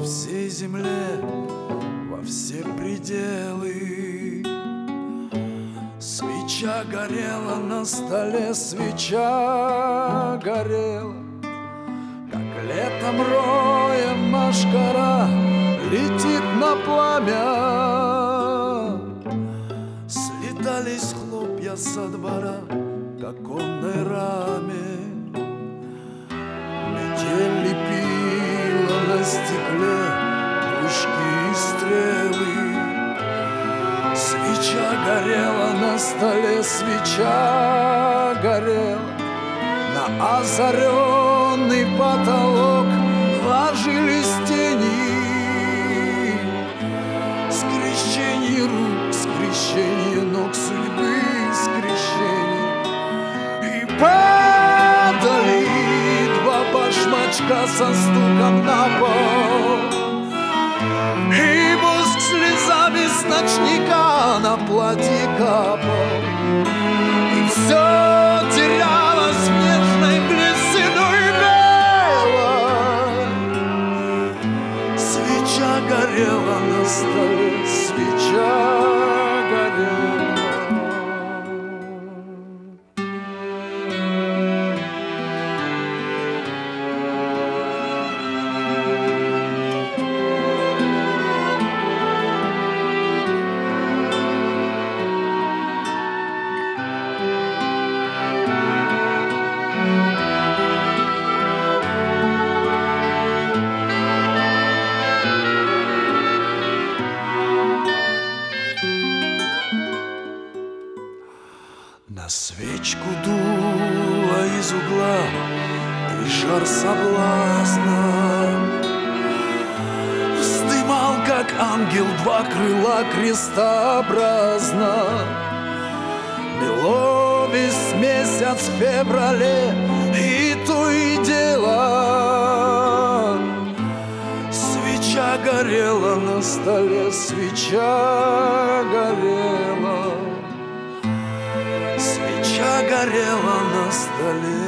всей земле, во все пределы. Свеча горела на столе, свеча горела, как летом роем мошкара летит на пламя. Слетались хлопья со двора к оконной раме. Метель лепила на стекле кружки и стрелы. Свеча горела на столе, свеча горела, на озаренный потолок ложились тени. Скрещение рук, скрещение ног судьбы, скрещение. И падали два башмачка со стуком на пол, и воск слезами с ночника на платье капал. И все терялось в нежной мгле седой белой. Свеча горела на столе, свеча горела. На свечку дуло из угла, и жар соблазна вздымал, как ангел, два крыла крестообразно. Мело весь месяц в феврале, и то и дело. Свеча горела на столе, свеча горела. Свеча горела на столе.